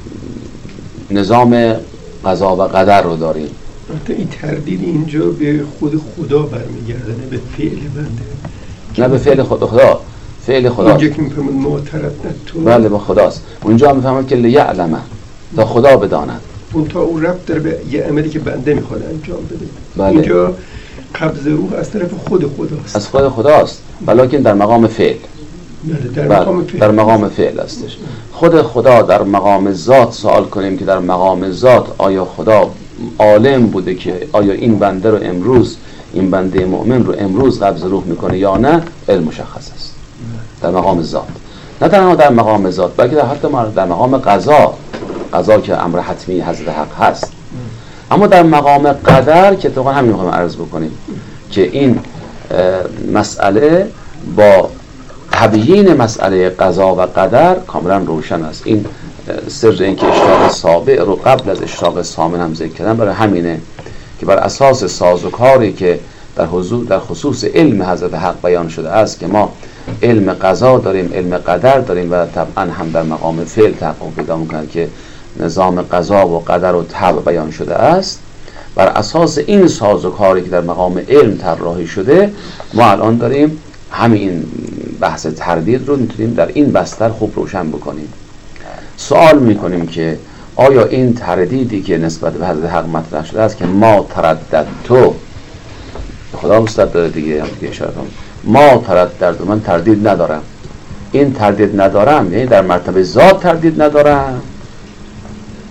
نظام قضا و قدر رو داریم. این تردید اینجا به خود خدا برمیگرده، نه به فعل بنده، نه به فعل خدا. فعل خدا اینجا که میفهمد ما ترددت، بله با خداست. اونجا میفهمد که لیعلمه، تا خدا بداند. اون تا اون ربط داره به یه عملی که بنده میخواد انجام بده. بله. اینجا قبض روح از طرف خود خداست، از خود خداست، ولیکن در مقام فعل. در مقام فعل هستش. خود خدا در مقام ذات سوال کنیم که در مقام ذات آیا خدا عالم بوده که آیا این بنده رو امروز، این بنده مؤمن رو امروز قبض روح میکنه یا نه؟ علم مشخص است در مقام ذات. نه تنها در مقام ذات بلکه حتی در مقام قضا که امر حتمی حضرت حق هست. اما در مقام قدر که اتفاقا همین میخوایم عرض بکنیم که این مسئله با تبیین مسئله قضا و قدر کاملا روشن است. این سر این که اشراق سابع رو قبل از اشراق ثامن هم ذکر کردن برای همینه که بر اساس سازوکاری که در خصوص علم حضرت حق بیان شده است که ما علم قضا داریم، علم قدر داریم و طبعا هم در مقام فعل تحقق پیدا می‌کنه که نظام قضا و قدر و طبع بیان شده است. بر اساس این سازوکاری که در مقام علم طراحی شده، ما الان داریم همین بحث تردید رو میتونیم در این بستر خوب روشن بکنیم. سوال میکنیم که آیا این تردیدی که نسبت به حضرت حق مطرح شده است که ما تردد تو، خدا مستد داره دیگه اشاره کنم، ما تردد من تردید ندارم، این تردید ندارم یعنی در مرتبه ذات تردید ندارم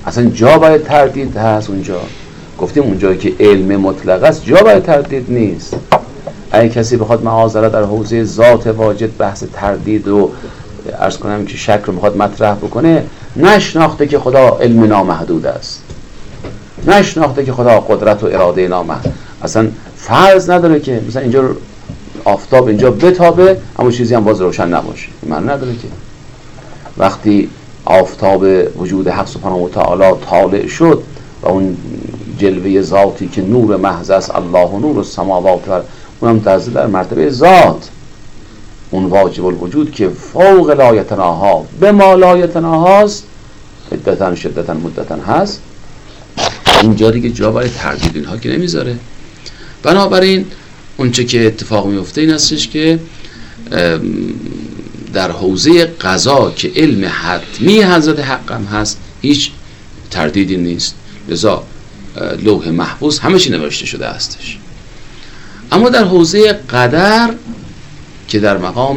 اصلا جا برای تردید هست اونجا؟ گفتیم اونجا که علم مطلق است جا برای تردید نیست. اگه کسی بخواد معاذالله در حوزه ذات واجد بحث تردید و عرض کنم که شک رو بخواد مطرح بکنه، نشناخته که خدا علم نامحدود است، نشناخته که خدا قدرت و اراده نامحدود. اصلا فرض نداره که مثلا اینجا آفتاب اینجا بتابه اما چیزی هم باز روشن نباشه، معنی نداره که وقتی آفتاب وجود حق سبحانه و تعالی طالع شد و اون جلوه ذاتی که نور محض است، الله و نور السماوات و اونم در مرتبه ذات، اون واجب الوجود که فوق لا یتناها به ما لا یتناهاست، عدتن شدتن مدتن هست، اینجا دیگه جا برای تردید اینها که نمیذاره. بنابراین اونچه که اتفاق میفته این هستش که در حوزه قضا که علم حتمی حضرت حق هم هست هیچ تردیدی نیست، لذا لوح محفوظ همه چی نوشته شده هستش. اما در حوزه قدر که در مقام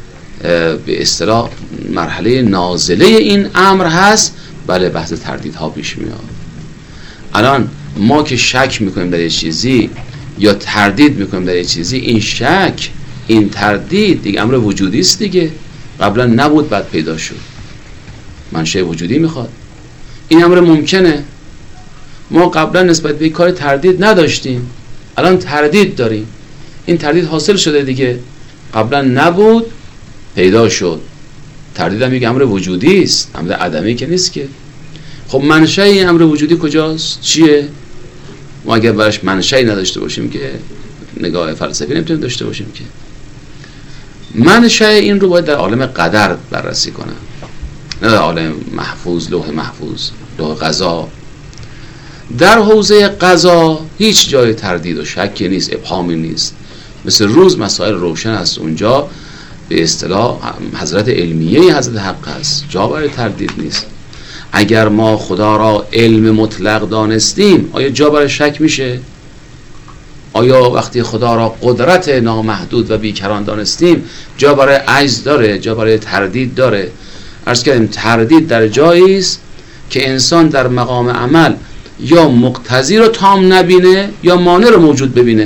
به اصطلاح مرحله نازله این امر هست، بله بحث تردیدها پیش میاد. الان ما که شک میکنیم در یه چیزی یا تردید میکنیم در یه چیزی، این شک این تردید دیگه امر وجودی است دیگه، قبلا نبود بعد پیدا شد، منشأ وجودی میخواد. این امر ممکنه، ما قبلا نسبت به کار تردید نداشتیم، الان تردید داریم، این تردید حاصل شده دیگه، قبلا نبود پیدا شد. تردید هم یک امر وجودی است، امر عدمی که نیست که. خب منشأ این امر وجودی کجاست؟ چیه؟ ما اگر براش منشأی نداشته باشیم که نگاه فلسفی نمیتونیم داشته باشیم که. منشأ این رو باید در عالم قدر بررسی کنم، نه در عالم محفوظ، لوح محفوظ، لوح قضا. در حوزه قضا هیچ جای تردید و شکی نیست، ابهامی نیست، مثل روز مسائل روشن است. اونجا به اصطلاح حضرت علمیه حضرت حق است، جا برای تردید نیست. اگر ما خدا را علم مطلق دانستیم آیا جا برای شک میشه؟ آیا وقتی خدا را قدرت نامحدود و بیکران دانستیم جا برای عجز داره؟ جا برای تردید داره؟ عرض کردیم تردید در جایی است که انسان در مقام عمل یا مقتضی رو تام نبینه یا مانع رو موجود ببینه.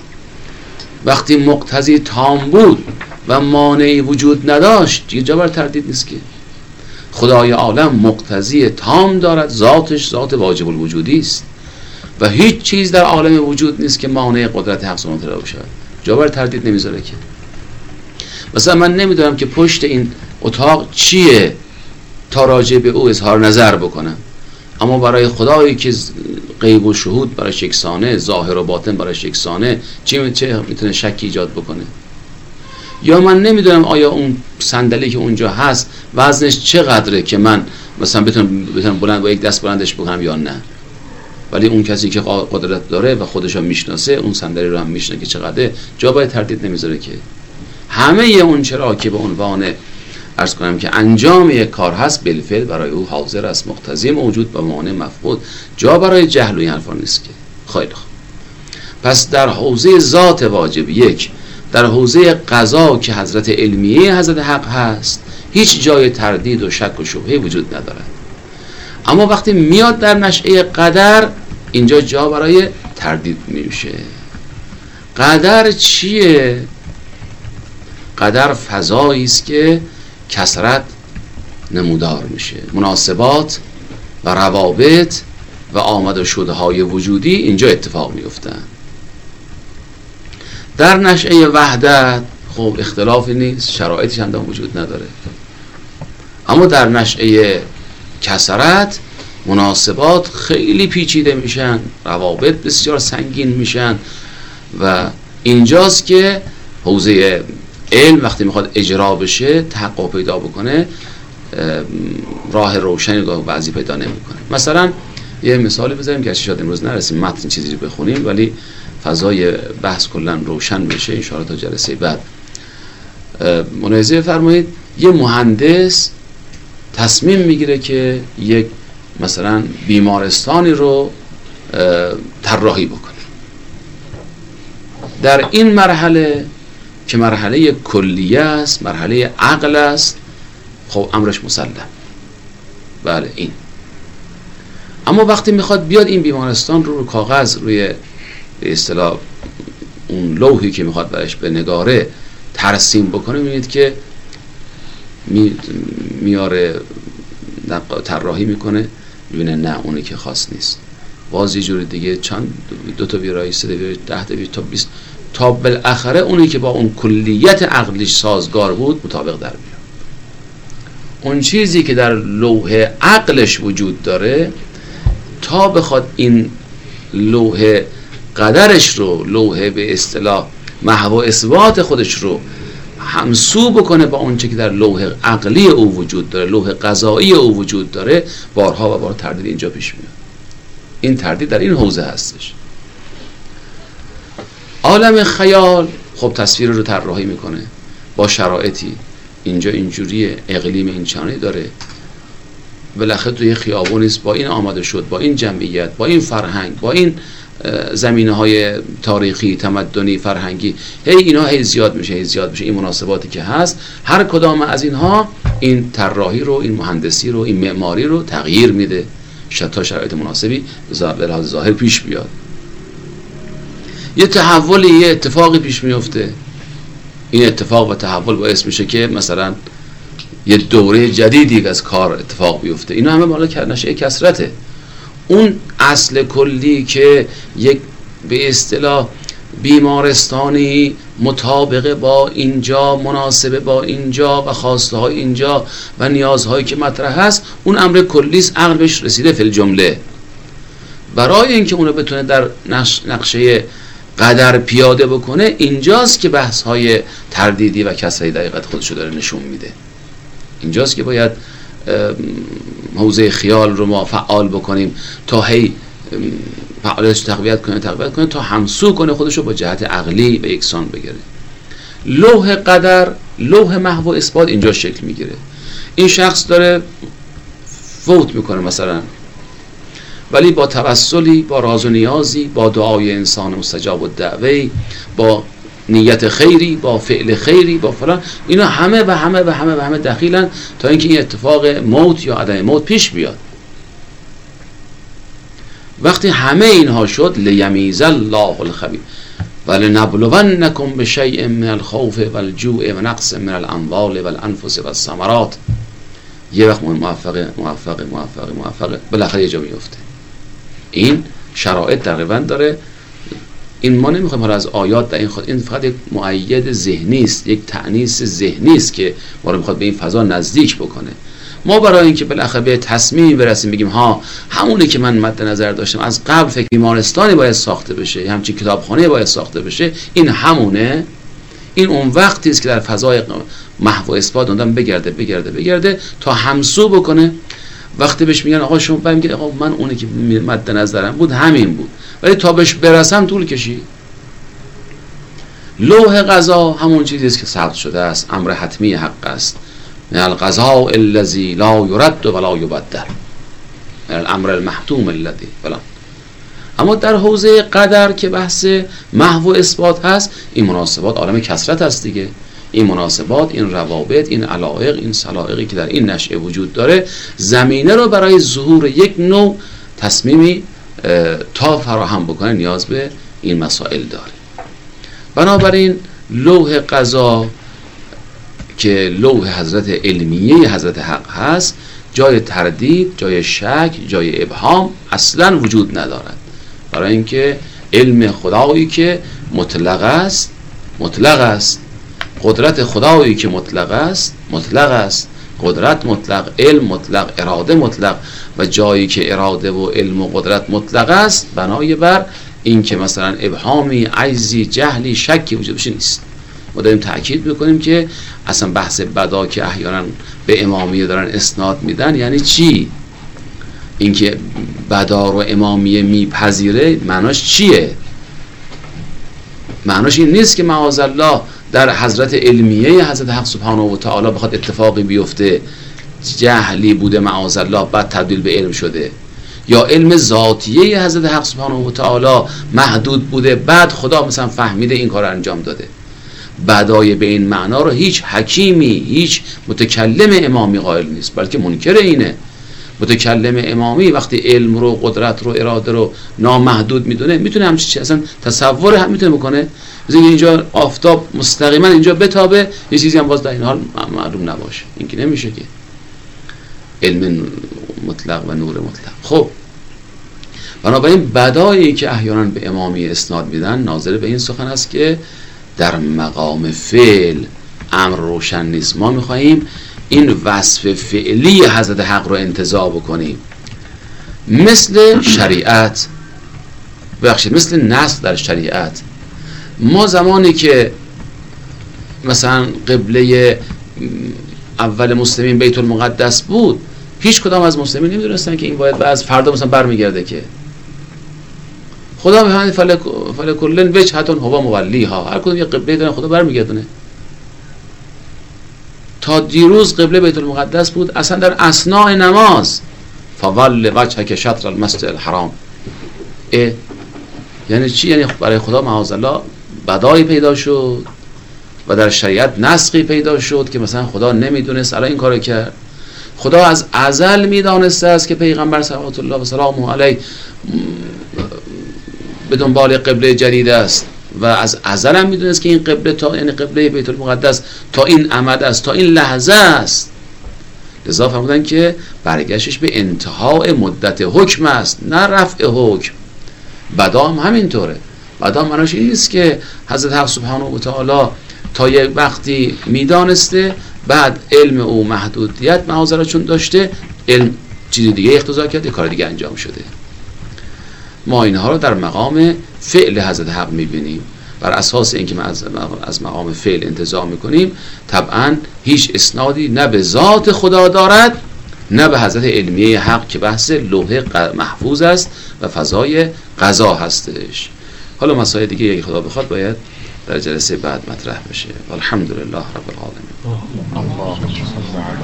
وقتی مقتضی تام بود و مانعی وجود نداشت دیگه جا برای تردید نیست که. خدای عالم مقتضی تام دارد، ذاتش ذات واجب الوجودی است و هیچ چیز در عالم وجود نیست که مانع قدرت حق سبحانه و تعالی باشد، جا برای تردید نمیذاره که. مثلا من نمیدونم که پشت این اتاق چیه تا راجع به او اظهار نظر بکنم، اما برای خدایی که غیب و شهود برای یکسانه، ظاهر و باطن برای یکسانه، چه میتونه شکی ایجاد بکنه؟ یا من نمیدونم آیا اون صندلی که اونجا هست وزنش چقدره که من مثلا بتونم بلند با یک دست بلندش بکنم یا نه، ولی اون کسی که قدرت داره و خودش رو میشناسه اون صندلی رو هم میشناسه که چقدره، جا باید تردید نمیذاره که. همه اون چرا که به عنوان عرض کنم که انجام یک کار هست بالفعل برای او حاضر است، مقتضی موجود و مانع مفقود، جا برای جهل و این حرفا نیست که. خیلی خوب، پس در حوزه ذات واجب یک، در حوزه قضا که حضرت علمیه حضرت حق هست هیچ جای تردید و شک و شبهه وجود ندارد. اما وقتی میاد در نشأه قدر اینجا جا برای تردید میشه. قدر چیه؟ قدر فضایی است که کثرت نمودار میشه، مناسبات و روابط و آمد و شدهای وجودی اینجا اتفاق میفتن. در نشأه وحدت خب اختلافی نیست، شرایطی چندان وجود نداره، اما در نشأه کثرت مناسبات خیلی پیچیده میشن، روابط بسیار سنگین میشن و اینجاست که حوزه علم وقتی میخواد اجرا بشه، تحقق پیدا بکنه، راه روشنی بعضی پیدا نمیکنه. مثلا یه مثالی بزنیم که شاید امروز نرسیم متن چیزی رو بخونیم ولی فضای بحث کلا روشن بشه ان شاءالله تا جلسه بعد. ملاحظه فرمایید یه مهندس تصمیم میگیره که یک مثلا بیمارستانی رو طراحی بکنه. در این مرحله که مرحله کلیه است، مرحله عقل است، خب امرش مسلم. بله این اما وقتی میخواد بیاد این بیمارستان رو کاغذ، روی به اصطلاح اون لوحی که میخواد برش به نگاره ترسیم بکنه، میبینید که میاره طراحی میکنه، میبینه نه اونی که خاص نیست، باز یه جور دیگه چند 2 تا بیارایی، 3 تا بیارایی، 10 تا بیارایی تا 20 تا بالاخره اونی که با اون کلیت عقلیش سازگار بود مطابق در بیاد. اون چیزی که در لوح عقلش وجود داره تا بخواد این لوح قدرش رو، لوح به اصطلاح محو اثبات خودش رو همسو بکنه با اون چیزی که در لوح عقلی او وجود داره، لوح قضایی او وجود داره، بارها و بارها تردید اینجا پیش میاد. این تردید در این حوزه هستش. عالم خیال خب تصویر رو طراحی میکنه با شرایطی، اینجا اینجوریه، اقلیم این چنانی داره، بالاخره توی خیابونی است، با این آماده شد، با این جمعیت، با این فرهنگ، با این زمینه‌های تاریخی، تمدنی، فرهنگی، اینا زیاد میشه. این مناسباتی که هست، هر کدام از اینها این طراحی رو، این مهندسی رو، این معماری رو تغییر میده تا شرایط مناسبی به لحاظ ظاهر پیش بیاد. یه تحولی، یه اتفاقی پیش میفته، این اتفاق و تحول باعث میشه که مثلا یه دوره جدیدی از کار اتفاق بیفته. اینا همه مال نشأه کثرته. اون اصل کلی که یک به اصطلاح بیمارستانی مطابقه با اینجا، مناسبه با اینجا و خواسته های اینجا و نیازهایی که مطرح هست، اون امر کلیست، عقل بهش رسیده فی الجمله. برای اینکه اونو بتونه در نقشه قدر پیاده بکنه، اینجاست که بحث های تردیدی و کسری دقیقت خودشو داره نشون میده. اینجاست که باید حوزه خیال رو ما فعال بکنیم تا فعالیتش تقویت کنه تا همسو کنه خودشو با جهت عقلی به یکسان بگیره. لوح قدر، لوح محو اثبات اینجا شکل میگیره. این شخص داره فوت میکنه مثلا، ولی با توسلی، با راز و نیازی، با دعای انسان مستجاب الدعوه، با نیت خیری، با فعل خیری، با فلان، اینا همه دخیلن تا اینکه این اتفاق موت یا عدم موت پیش بیاد. وقتی همه اینها شد، لیمیز الله الخبیر ولنبلونکم بشیء من الخوف والجوع ونقص من الاموال والانفس والثمرات، یه وقت موفقه بالاخره یه جا میفته. این شرایط تقریبا داره. این ما نمیخوایم حالا از آیات در این فقط یک مؤید ذهنی است، یک تأنیس ذهنی است که ما رو میخواد به این فضا نزدیک بکنه. ما برای اینکه بالاخره به تصمیم برسیم بگیم همونی که من مد نظر داشتم از قبل، فکر بیمارستانی باید ساخته بشه، همچین کتابخانه باید ساخته بشه، این همونه. این اون وقتی است که در فضای محو اثبات اون بگرده تا همسو بکنه. وقتی بهش میگن آقا شما میگه آقا من اونی که مد نظرم بود همین بود، ولی تا بهش برسم طول کشید. لوح قضا همون چیزی است که ثبت شده است، امر حتمی حق است. من القضاء الذی لا یرد ولا یبدل، من الامر المحتوم الذی فلان. اما در حوزه قدر که بحث محو اثبات هست، این مناسبات عالم کثرت است دیگه. این مناسبات، این روابط، این علایق، این سلایقی که در این نشأه وجود داره، زمینه رو برای ظهور یک نوع تصمیمی تا فراهم بکنه نیاز به این مسائل داره. بنابراین لوح قضا که لوح حضرت علمیه حضرت حق هست، جای تردید، جای شک، جای ابهام اصلا وجود ندارد. برای اینکه علم خدایی که مطلق است، قدرت خدایی که مطلق است، قدرت مطلق، علم مطلق، اراده مطلق، و جایی که اراده و علم و قدرت مطلق است، بنای بر این که مثلا ابهامی، عجزی، جهلی، شکی وجود بشه نیست. ما داریم تأکید میکنیم که اصلا بحث بدا که احیانا به امامیه دارن اسناد میدن یعنی چی؟ اینکه بدا رو امامیه میپذیره معناش چیه؟ معناش این نیست که معاذالله در حضرت علمیه حضرت حق سبحانه و تعالی بخواد اتفاقی بیفته، جهلی بوده معاذالله بعد تبدیل به علم شده، یا علم ذاتیه حضرت حق سبحانه و تعالی محدود بوده بعد خدا مثلا فهمیده این کار انجام داده. بدای به این معنا رو هیچ حکیمی، هیچ متکلم امامی قائل نیست، بلکه منکر اینه. متکلم امامی وقتی علم رو، قدرت رو، اراده رو نامحدود میدونه، میتونه همچین چیزی اصلا تصور هم میتونه بکنه؟ مثلا اینجا آفتاب مستقیما اینجا بتابه، یه چیزی هم باز در این حال معلوم نباشه، این که نمیشه که علم مطلق و نور مطلق. خب بنابراین بدایی که احیانا به امامی اسناد میدن ناظر به این سخن است که در مقام فعل امر روشن نیست. ما میخواییم این وصف فعلی حضرت حق رو انتزاع بکنیم، مثل شریعت، ببخشید مثل نص در شریعت. ما زمانی که مثلا قبله اول مسلمین بیت المقدس بود، هیچ کدام از مسلمین نمیدونستن که این باید از فردا مثلا برمیگرده، که خدا میفهمید فلکلن وجهتون هو مولیها، هر کدوم یه قبله دارن، خدا برمیگردونه. تا دیروز قبله بیت المقدس بود، اصلا در اثناء نماز فول وجهک شطر المسجد الحرام. یعنی چی؟ یعنی برای خدا معاذالله بدایی پیدا شد و در شریعت نسخی پیدا شد که مثلا خدا نمیدونست الان این کارو کرد. خدا از ازل میدانسته است که پیغمبر صلوات الله و سلامه علیه به دنبال قبله جدید است و از ازل هم میدونست که این قبله تا یعنی قبله بیت المقدس تا این امد است، تا این لحظه است. لذا فرمودن که برگشتش به انتهای مدت حکم است، نه رفع حکم. بدا هم همینطوره. بدا معناش این نیست که حضرت حق سبحانه و تعالی تا یک وقتی میدانسته، بعد علم او محدودیت معاذالله چون داشته، علم چیز دیگه اقتضا کرده، کار دیگه انجام شده. ما اینها رو در مقام فعل حضرت حق میبینیم. بر اساس اینکه ما از مقام فعل انتزاع میکنیم، طبعا هیچ اسنادی نه به ذات خدا دارد نه به حضرت علمیه حق که بحث لوح محفوظ است و فضای قضا هستش. حالا مسائل دیگه اگه خدا بخواد باید در جلسه بعد مطرح بشه. الحمدلله رب العالمین.